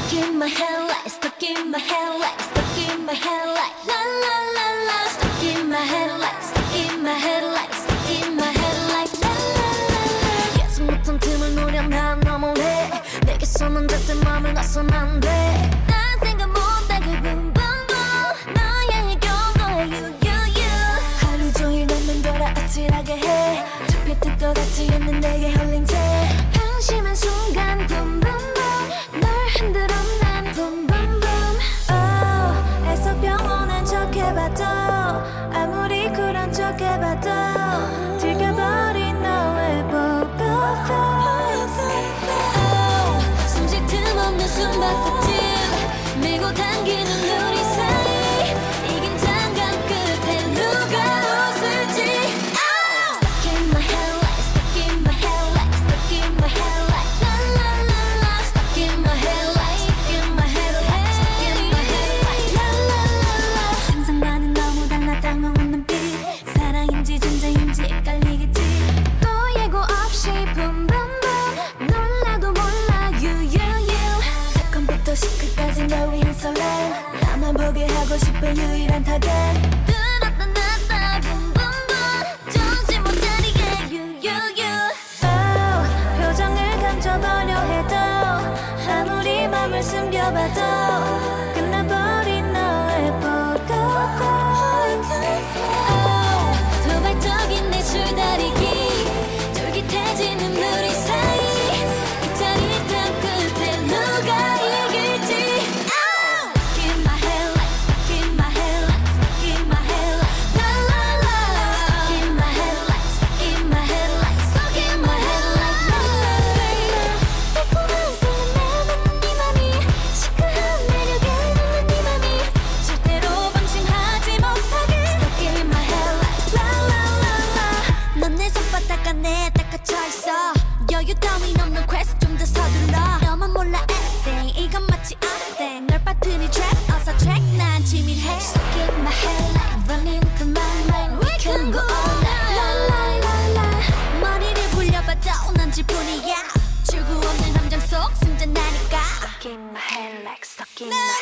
Stuck in my head like, stuck in my head like, stuck in my head like, la la la la. Stuck in my head like, stuck in my head like, stuck in my head like, la la la la. 계속 못한 틈을 노려 난 너무해. 내게서는 절대 맘을 놔선 안 돼. 난 생각 못하고 boom boom boom. 너의 경고에 you you you. 하루 종일 너만 돌아 아찔하게 해. 잡힐 듯도 닿지 않는 내게 홀린 채 방심한 순간 boom boom boom. 널 흔들어 난 boom boom boom. Oh, 애써 병원한 척해봐도 아무리 쿨한 척해봐도 들켜버린 너의 보고파. 숨쉴 틈 없는 숨바꼭질 밀고 당기는 우리 사이 이 긴장감 끝에 누가 웃을지. Stuck in my head like, stuck in my head like, stuck in my head like, la la la la. Stuck in my head like, stuck in my head like, stuck in my head like, la la la la. 상상과는 너무 달라 당황한 눈빛 사랑인지 존재인지 헷갈리겠지. 또 예고 없이 boom boom boom. 놀라도 몰라 you you you. 컴퓨터 시크까지 널 위한 설렘 나만 보게 하고 싶은 유일한 타겟. 들었다 놨다 boom boom boom. 정신 못 차리게 you you you. Oh, 표정을 감춰보려 해도 아무리 맘을 숨겨봐도 끝나버린 너의 보고. 도발적인 내 줄다리기 쫄깃해지는 우리 사이 이 짜릿한 끝에 누가 이길지. Stuck in my head like, stuck in my head like, stuck in my head like, la la la la. Stuck in my head like, stuck in my head like, stuck in my head like, la la la. 달콤한 설렘에 묻는 네 맘이 시크한 매력에 묻는 네 맘이 절대로 방심하지 못하게. Stuck in my head like, la la la la. 넌 내 손바닥 안에 딱 갇혀있어. 여유 따윈 없는 quest 좀 더 서둘러. 너만 몰라 everything 이건 마치 nothing. 널 빠뜨린 trap 어서 track 난 치밀해. Stuck in my head like running through my mind. We can go all night la la la la. 머리를 굴려봐도 난 질뿐이야. 출구 없는 함정 속 승전하니까. Stuck in my head like, stuck in my